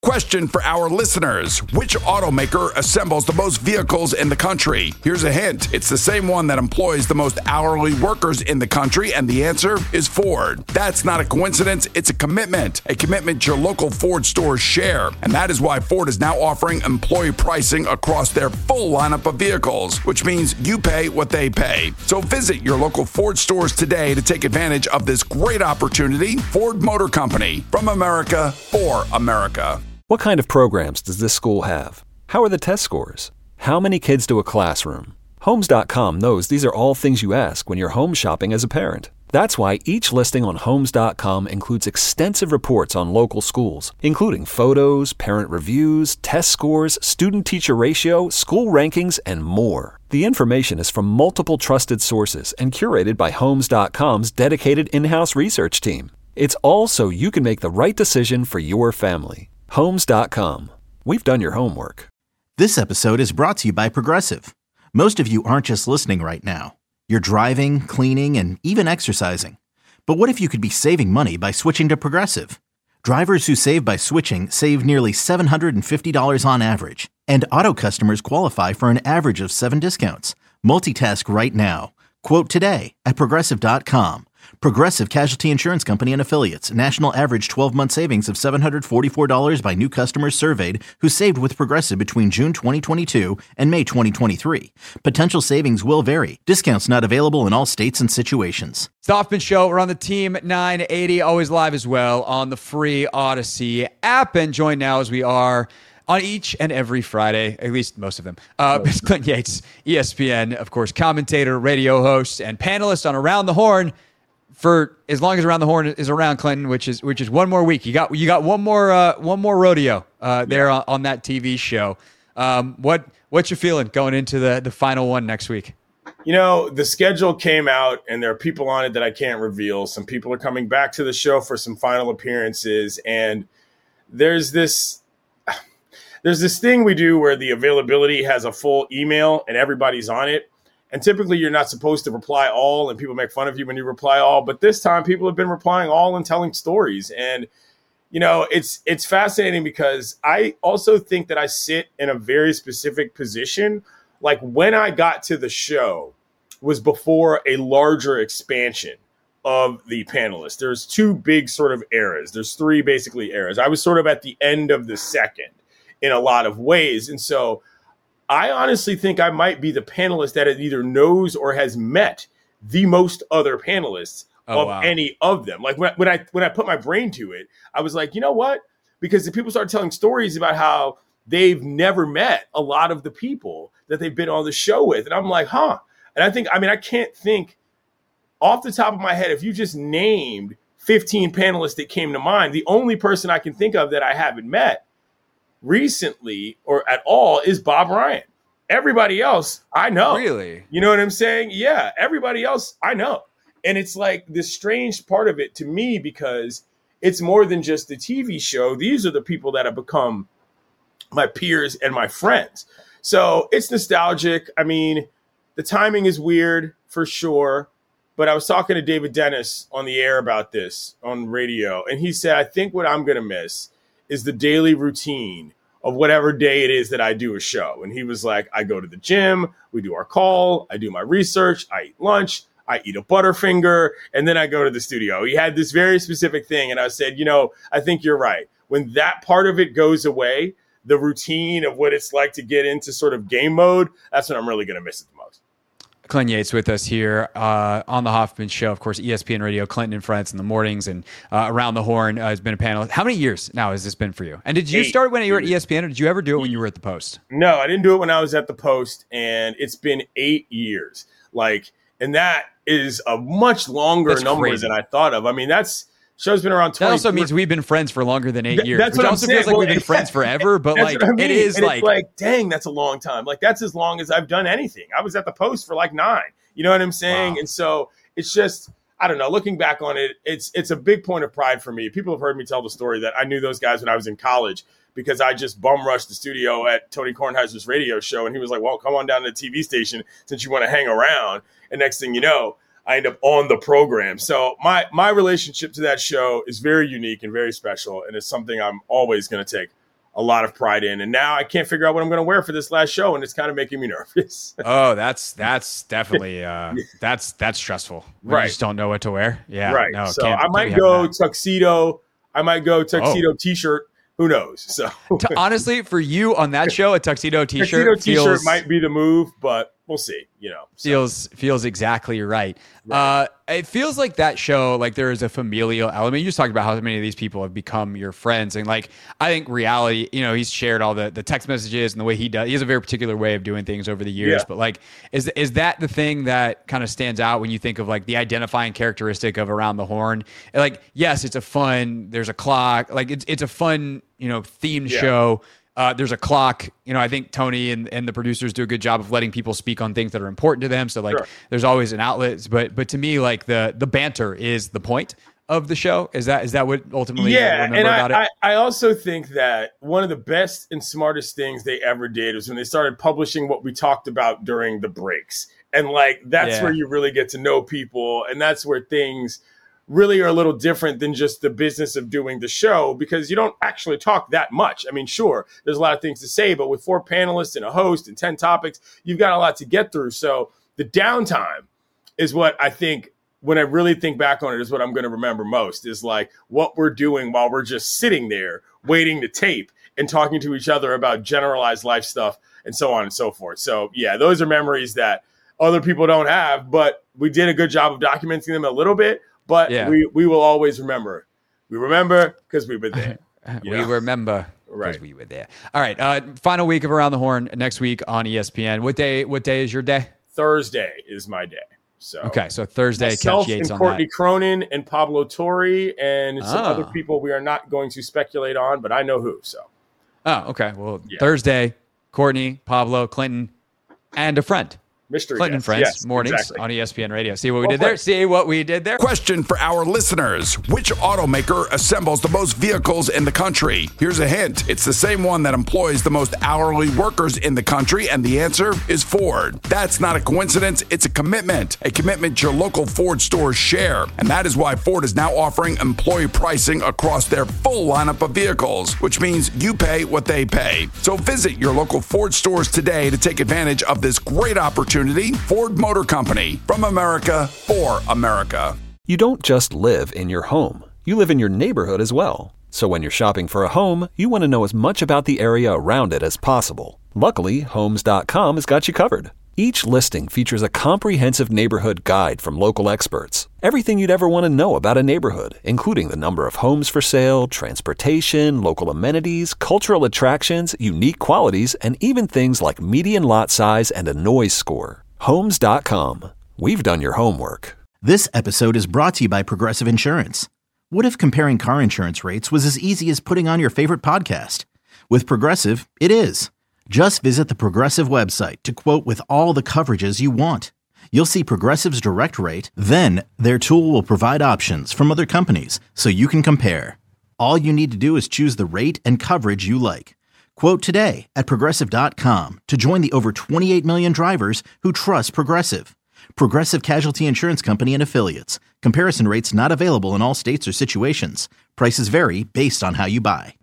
Question for our listeners. Which automaker assembles the most vehicles in the country? Here's a hint. It's the same one that employs the most hourly workers in the country, and the answer is Ford. That's not a coincidence. It's a commitment your local Ford stores share. And that is why Ford is now offering employee pricing across their full lineup of vehicles, which means you pay what they pay. So visit your local Ford stores today to take advantage of this great opportunity. Ford Motor Company, from America for America. What kind of programs does this school have? How are the test scores? How many kids do a classroom? Homes.com knows these are all things you ask when you're home shopping as a parent. That's why each listing on Homes.com includes extensive reports on local schools, including photos, parent reviews, test scores, student-teacher ratio, school rankings, and more. The information is from multiple trusted sources and curated by Homes.com's dedicated in-house research team. It's all so you can make the right decision for your family. Homes.com. We've done your homework. This episode is brought to you by Progressive. Most of you aren't just listening right now. You're driving, cleaning, and even exercising. But what if you could be saving money by switching to Progressive? Drivers who save by switching save nearly $750 on average. And auto customers qualify for an average of 7 discounts. Multitask right now. Quote today at Progressive.com. Progressive Casualty Insurance Company and Affiliates. National average 12-month savings of $744 by new customers surveyed who saved with Progressive between June 2022 and May 2023. Potential savings will vary. Discounts not available in all states and situations. It's the Hoffman Show. We're on the Team 980, always live as well on the free Odyssey app. And joined now as we are on each and every Friday, at least most of them. Ms. Clinton Yates, ESPN, of course, commentator, radio host, and panelist on Around the Horn. For as long as Around the Horn is around, Clinton, which is one more week. You got one more rodeo there on that TV show. What's your feeling going into the final one next week? You know, the schedule came out and there are people on it that I can't reveal. Some people are coming back to the show for some final appearances, and there's this thing we do where the availability has a full email and everybody's on it. And typically you're not supposed to reply all, and people make fun of you when you reply all. But this time people have been replying all and telling stories. And, you know, it's fascinating because I also think that I sit in a very specific position. Like when I got to the show was before a larger expansion of the panelists. There's 2 big sort of eras. There's 3 basically eras. I was sort of at the end of the second in a lot of ways. And so I honestly think I might be the panelist that either knows or has met the most other panelists any of them. Like when I put my brain to it, I was like, you know what? Because the people started telling stories about how they've never met a lot of the people that they've been on the show with. And I'm like, huh. And I can't think off the top of my head, if you just named 15 panelists that came to mind, the only person I can think of that I haven't met recently or at all is Bob Ryan. Everybody else I know. Really? You know what I'm saying? Yeah, everybody else I know. And it's like the strange part of it to me because it's more than just the TV show. These are the people that have become my peers and my friends. So it's nostalgic. I mean, the timing is weird for sure. But I was talking to David Dennis on the air about this on radio. And he said, I think what I'm going to miss is the daily routine of whatever day it is that I do a show. And he was like, I go to the gym, we do our call, I do my research, I eat lunch, I eat a Butterfinger, and then I go to the studio. He had this very specific thing. And I said, you know, I think you're right. When that part of it goes away, the routine of what it's like to get into sort of game mode, that's what I'm really going to miss it the most. Clinton Yates with us here on the Hoffman Show. Of course, ESPN Radio, Clinton and Friends in the mornings, and Around the Horn has been a panelist. How many years now has this been for you? And did you start when you were at ESPN, or did you ever do it when you were at the Post? No, I didn't do it when I was at the Post, and it's been 8 years. And that is a much longer number than I thought of. I mean, show's been around 20. That also means we've been friends for longer than 8 years. That's what which I'm also saying. feels like we've been friends forever, but like it is and like, it's like, dang, that's a long time. Like that's as long as I've done anything. I was at the Post for like 9. You know what I'm saying? Wow. And so it's just, I don't know, looking back on it, it's a big point of pride for me. People have heard me tell the story that I knew those guys when I was in college because I just bum rushed the studio at Tony Kornheiser's radio show. And he was like, well, come on down to the TV station since you want to hang around. And next thing you know, I end up on the program. So my relationship to that show is very unique and very special. And it's something I'm always going to take a lot of pride in. And now I can't figure out what I'm going to wear for this last show, and it's kind of making me nervous. Oh, that's definitely that's stressful. Right. You just don't know what to wear. Yeah. Right. No, So I might go tuxedo. I might go tuxedo t-shirt. Who knows? So honestly, for you on that show, a tuxedo t-shirt might be the move, but we'll see. Feels exactly right. It feels like that show, like there is a familial element. You just talked about how many of these people have become your friends, and like I think reality, he's shared all the text messages and the way he does. He has a very particular way of doing things over the years. Yeah. But like, is that the thing that kind of stands out when you think of like the identifying characteristic of Around the Horn? Like, yes, it's a fun. There's a clock. Like it's a fun themed show. There's a clock. I think Tony and the producers do a good job of letting people speak on things that are important to them. So like, there's always an outlet. But to me, like the banter is the point of the show. Is that what ultimately? Yeah, you remember about it? I also think that one of the best and smartest things they ever did was when they started publishing what we talked about during the breaks, and like that's where you really get to know people, and that's where things really are a little different than just the business of doing the show, because you don't actually talk that much. I mean, sure, there's a lot of things to say, but with 4 panelists and a host and 10 topics, you've got a lot to get through. So the downtime is what I think, when I really think back on it, is what I'm going to remember most, is like what we're doing while we're just sitting there waiting to tape and talking to each other about generalized life stuff and so on and so forth. So yeah, those are memories that other people don't have, but we did a good job of documenting them a little bit. But we will always remember. We remember because we were there. We remember because we were there. All right. Final week of Around the Horn next week on ESPN. What day is your day? Thursday is my day. So Thursday. Myself catch Yates and on Courtney that. Cronin and Pablo Torre and some other people we are not going to speculate on, but I know who. So. Oh, okay. Well, Thursday, Courtney, Pablo, Clinton, and a friend. Mystery Clinton and Friends, mornings on ESPN Radio. See what we did there? See what we did there? Question for our listeners. Which automaker assembles the most vehicles in the country? Here's a hint. It's the same one that employs the most hourly workers in the country, and the answer is Ford. That's not a coincidence. It's a commitment your local Ford stores share. And that is why Ford is now offering employee pricing across their full lineup of vehicles, which means you pay what they pay. So visit your local Ford stores today to take advantage of this great opportunity. Ford Motor Company, from America for America. You don't just live in your home. You live in your neighborhood as well. So when you're shopping for a home, you want to know as much about the area around it as possible. Luckily, Homes.com has got you covered. Each listing features a comprehensive neighborhood guide from local experts. Everything you'd ever want to know about a neighborhood, including the number of homes for sale, transportation, local amenities, cultural attractions, unique qualities, and even things like median lot size and a noise score. Homes.com. We've done your homework. This episode is brought to you by Progressive Insurance. What if comparing car insurance rates was as easy as putting on your favorite podcast? With Progressive, it is. Just visit the Progressive website to quote with all the coverages you want. You'll see Progressive's direct rate, then their tool will provide options from other companies so you can compare. All you need to do is choose the rate and coverage you like. Quote today at Progressive.com to join the over 28 million drivers who trust Progressive. Progressive Casualty Insurance Company and Affiliates. Comparison rates not available in all states or situations. Prices vary based on how you buy.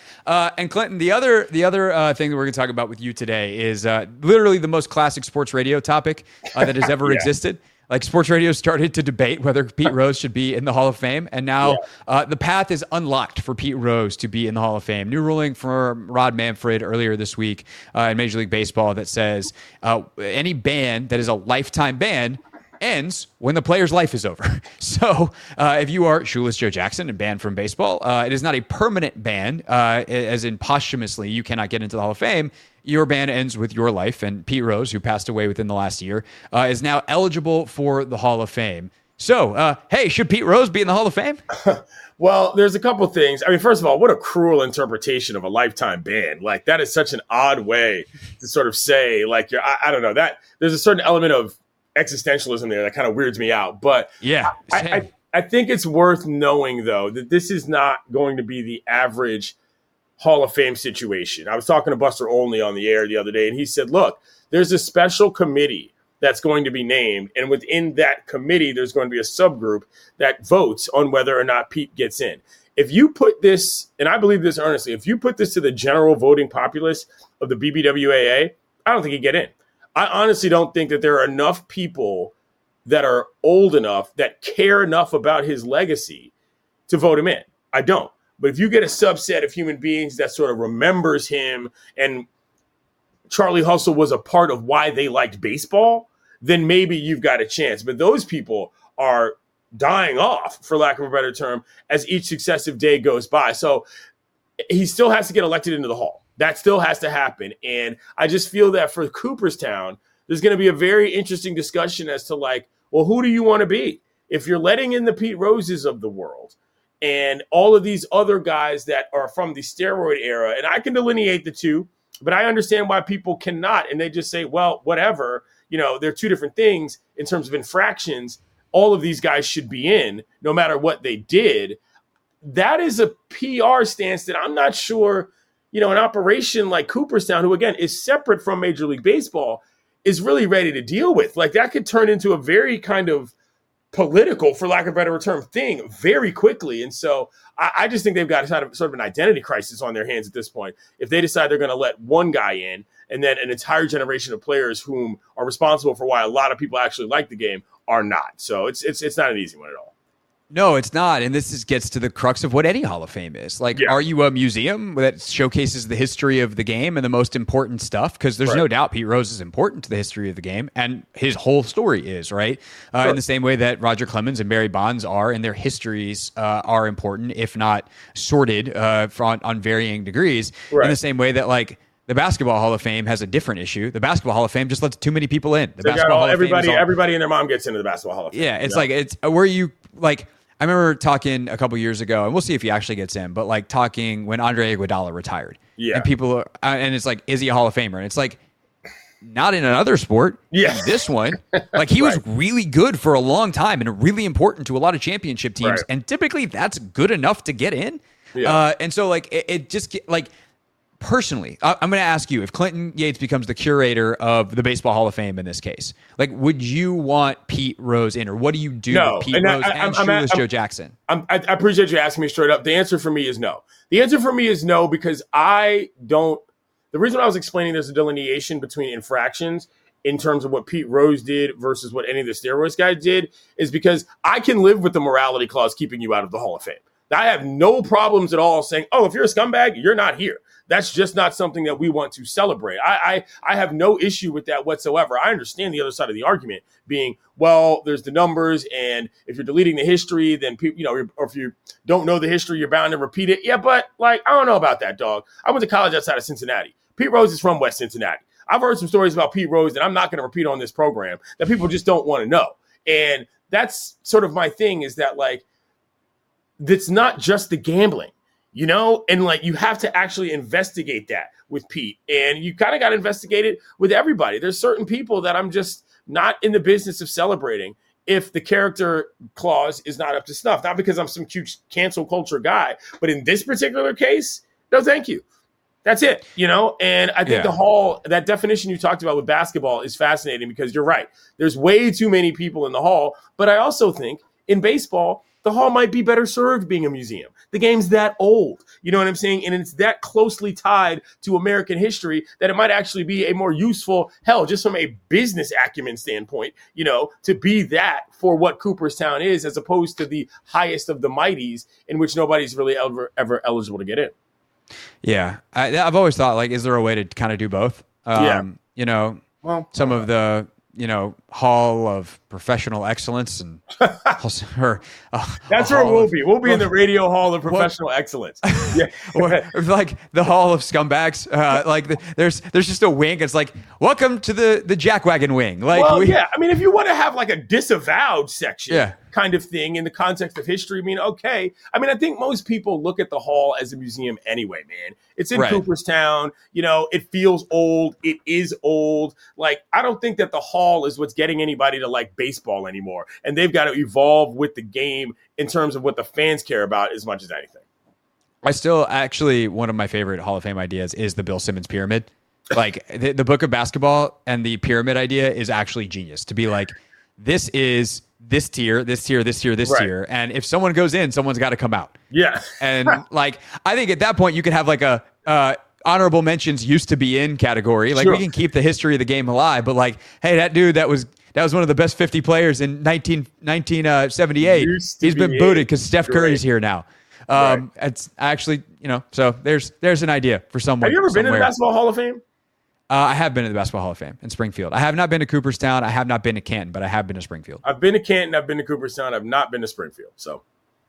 And Clinton, the other thing that we're going to talk about with you today is literally the most classic sports radio topic that has ever existed. Like, sports radio started to debate whether Pete Rose should be in the Hall of Fame, and now the path is unlocked for Pete Rose to be in the Hall of Fame. New ruling from Rod Manfred earlier this week in Major League Baseball that says any ban that is a lifetime ban ends when the player's life is over. So if you are Shoeless Joe Jackson and banned from baseball, it is not a permanent ban, as in posthumously you cannot get into the Hall of Fame. Your ban ends with your life. And Pete Rose, who passed away within the last year, is now eligible for the Hall of Fame. So, hey, should Pete Rose be in the Hall of Fame? Well, there's a couple things. I mean, first of all, what a cruel interpretation of a lifetime ban. Like, that is such an odd way to sort of say, like, I don't know, that there's a certain element of existentialism there that kind of weirds me out. But yeah, I think it's worth knowing, though, that this is not going to be the average Hall of Fame situation. I was talking to Buster Olney on the air the other day, and he said, look, there's a special committee that's going to be named, and within that committee, there's going to be a subgroup that votes on whether or not Pete gets in. if you put this, and I believe this earnestly, if you put this to the general voting populace of the BBWAA, I don't think he'd get in. I honestly don't think that there are enough people that are old enough that care enough about his legacy to vote him in. I don't. But if you get a subset of human beings that sort of remembers him and Charlie Hustle was a part of why they liked baseball, then maybe you've got a chance. But those people are dying off, for lack of a better term, as each successive day goes by. So he still has to get elected into the Hall. That still has to happen. And I just feel that for Cooperstown, there's going to be a very interesting discussion as to like, well, who do you want to be? If you're letting in the Pete Roses of the world and all of these other guys that are from the steroid era, and I can delineate the two, but I understand why people cannot. And they just say, well, whatever, they're two different things in terms of infractions. All of these guys should be in no matter what they did. That is a PR stance that I'm not sure, an operation like Cooperstown, who again is separate from Major League Baseball, is really ready to deal with. Like that could turn into a very kind of political, for lack of a better term, thing very quickly. And so I just think they've got sort of an identity crisis on their hands at this point. If they decide they're going to let one guy in and then an entire generation of players whom are responsible for why a lot of people actually like the game are not. So it's not an easy one at all. No, it's not. And this gets to the crux of what any Hall of Fame is. Are you a museum that showcases the history of the game and the most important stuff? Because there's no doubt Pete Rose is important to the history of the game, and his whole story is, right? In the same way that Roger Clemens and Barry Bonds are, and their histories are important, if not sorted on varying degrees. Right. In the same way that, the Basketball Hall of Fame has a different issue. The Basketball Hall of Fame just lets too many people in. Everybody and their mom gets into the Basketball Hall of Fame. Yeah, it's where you I remember talking a couple years ago, and we'll see if he actually gets in, but talking when Andre Iguodala retired. Yeah. And people are, and it's is he a Hall of Famer? And it's not in another sport. Yeah. This one. He was really good for a long time and really important to a lot of championship teams. Right. And typically that's good enough to get in. Yeah. And so it just personally, I'm going to ask you, if Clinton Yates becomes the curator of the Baseball Hall of Fame in this case, would you want Pete Rose in, or what do you do with Pete Rose and Shoeless Joe Jackson? I appreciate you asking me straight up. The answer for me is no. The answer for me is no, because the reason I was explaining there's a delineation between infractions in terms of what Pete Rose did versus what any of the steroids guys did is because I can live with the morality clause keeping you out of the Hall of Fame. I have no problems at all saying, oh, if you're a scumbag, you're not here. That's just not something that we want to celebrate. I have no issue with that whatsoever. I understand the other side of the argument being, well, there's the numbers, and if you're deleting the history, then people, or if you don't know the history, you're bound to repeat it. Yeah, but I don't know about that, dog. I went to college outside of Cincinnati. Pete Rose is from West Cincinnati. I've heard some stories about Pete Rose that I'm not going to repeat on this program that people just don't want to know. And that's sort of my thing, is that that's not just the gambling. And you have to actually investigate that with Pete, and you kind of got to investigate it with everybody. There's certain people that I'm just not in the business of celebrating if the character clause is not up to snuff, not because I'm some huge cancel culture guy, but in this particular case, no, thank you. That's it, and I think the Hall, that definition you talked about with basketball is fascinating because you're right. There's way too many people in the Hall, but I also think in baseball, the Hall might be better served being a museum. The game's that old. You know what I'm saying? And it's that closely tied to American history that it might actually be a more useful, just from a business acumen standpoint, to be that for what Cooperstown is, as opposed to the highest of the mighties in which nobody's really ever eligible to get in. Yeah. I've always thought, is there a way to kind of do both? Some of the, Hall of Professional Excellence, and that's where we'll be. We'll be in the Radio Hall of Professional Excellence. Yeah, or the Hall of Scumbags. There's just a wing. It's welcome to the Jackwagon wing. I mean, if you want to have a disavowed section, kind of thing in the context of history, okay. I mean, I think most people look at the Hall as a museum anyway, man. It's in Cooperstown. It feels old. It is old. I don't think that the Hall is what's getting anybody to like baseball anymore. And they've got to evolve with the game in terms of what the fans care about as much as anything. I still actually, one of my favorite Hall of Fame ideas is the Bill Simmons pyramid. The book of basketball and the pyramid idea is actually genius, to be this is this tier, this tier, this tier, this tier. And if someone goes in, someone's got to come out. Yeah. And like, I think at that point you could have like a honorable mentions used to be in category. Like we can keep the history of the game alive, but like, hey, that dude that was one of the best 50 players in 1978. He's been booted because Steph Curry's here now. It's actually, so there's an idea for someone. Have you ever been in the Basketball Hall of Fame? I have been to the Basketball Hall of Fame in Springfield. I have not been to Cooperstown. I have not been to Canton, but I have been to Springfield. I've been to Canton. I've been to Cooperstown. I've not been to Springfield. So,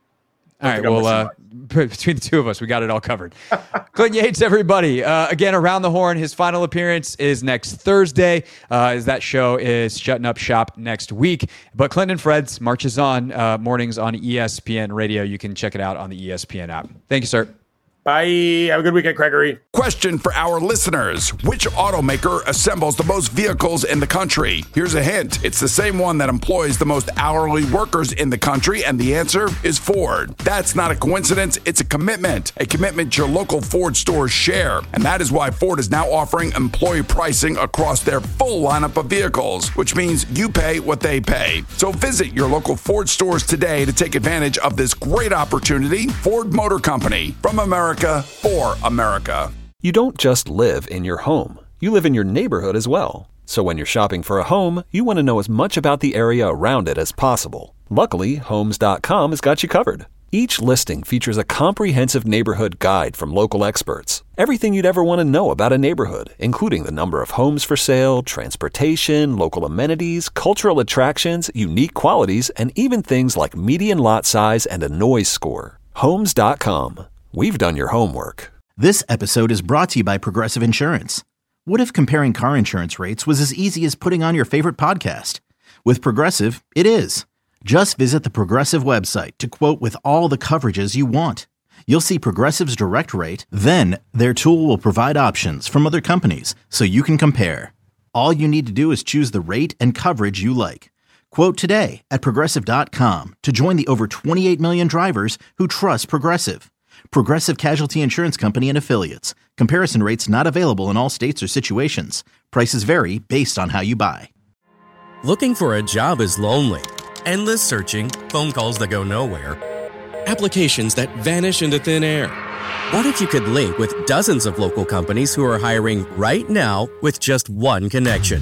all right. Well, between the two of us, we got it all covered. Clinton Yates, everybody. Again, Around the Horn. His final appearance is next Thursday. As that show is shutting up shop next week. But Clinton and Fred's marches on mornings on ESPN Radio. You can check it out on the ESPN app. Thank you, sir. Bye. Have a good weekend, Gregory. Question for our listeners. Which automaker assembles the most vehicles in the country? Here's a hint. It's the same one that employs the most hourly workers in the country, and the answer is Ford. That's not a coincidence. It's a commitment your local Ford stores share. And that is why Ford is now offering employee pricing across their full lineup of vehicles, which means you pay what they pay. So visit your local Ford stores today to take advantage of this great opportunity. Ford Motor Company, from America for America. You don't just live in your home. You live in your neighborhood as well. So when you're shopping for a home, you want to know as much about the area around it as possible. Luckily, Homes.com has got you covered. Each listing features a comprehensive neighborhood guide from local experts. Everything you'd ever want to know about a neighborhood, including the number of homes for sale, transportation, local amenities, cultural attractions, unique qualities, and even things like median lot size and a noise score. Homes.com. We've done your homework. This episode is brought to you by Progressive Insurance. What if comparing car insurance rates was as easy as putting on your favorite podcast? With Progressive, it is. Just visit the Progressive website to quote with all the coverages you want. You'll see Progressive's direct rate, then their tool will provide options from other companies so you can compare. All you need to do is choose the rate and coverage you like. Quote today at Progressive.com to join the over 28 million drivers who trust Progressive. Progressive Casualty Insurance Company and Affiliates. Comparison rates not available in all states or situations. Prices vary based on how you buy. Looking for a job is lonely. Endless searching, phone calls that go nowhere, applications that vanish into thin air. What if you could link with dozens of local companies who are hiring right now with just one connection?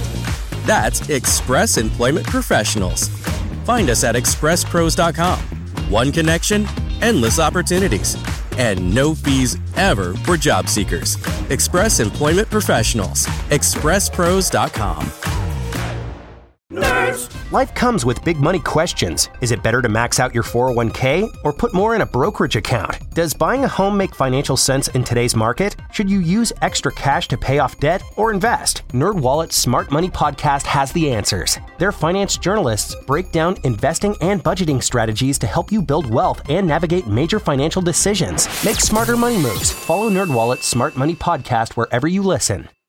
That's Express Employment Professionals. Find us at expresspros.com. One connection, endless opportunities, and no fees ever for job seekers. Express Employment Professionals. expresspros.com. Nerds. Life comes with big money questions. Is it better to max out your 401k or put more in a brokerage account? Does buying a home make financial sense in today's market? Should you use extra cash to pay off debt or invest? NerdWallet's Smart Money Podcast has the answers. Their finance journalists break down investing and budgeting strategies to help you build wealth and navigate major financial decisions. Make smarter money moves. Follow NerdWallet's Smart Money Podcast wherever you listen.